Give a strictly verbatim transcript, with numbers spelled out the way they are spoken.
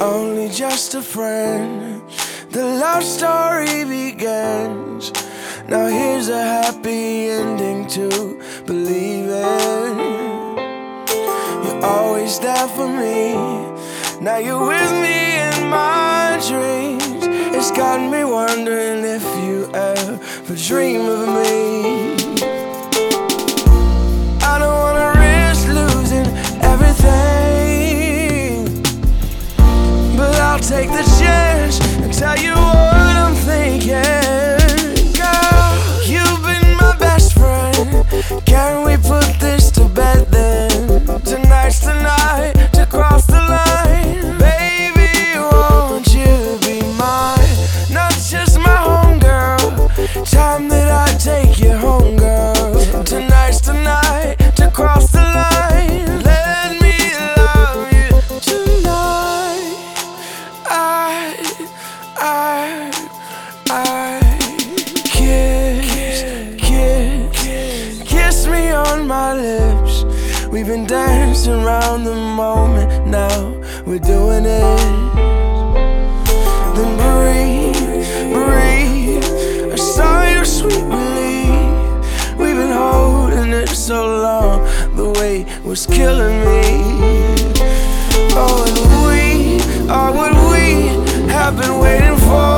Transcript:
only just a friend. The love story begins. Now here's a happy ending to believe in. You're always there for me. Now you're with me in my dreams. It's got me wondering if you ever dream of me. I don't wanna risk losing everything, but I'll take the chance and tell you what I'm thinking. Girl, you've been my best friend. Can we put this to bed then? Tonight's the night to cross the line. Baby, won't you be mine? Not just my homegirl. Time that I take you home, girl. Tonight's the night to cross the line. Let me love you tonight. I, I, I kiss, kiss, kiss me on my lips. We've been dancing around the moment, now we're doing it. Then breathe, breathe, I saw your sweet relief. We've been holding it so long, the weight was killing me. Oh, and we are what we have been waiting for.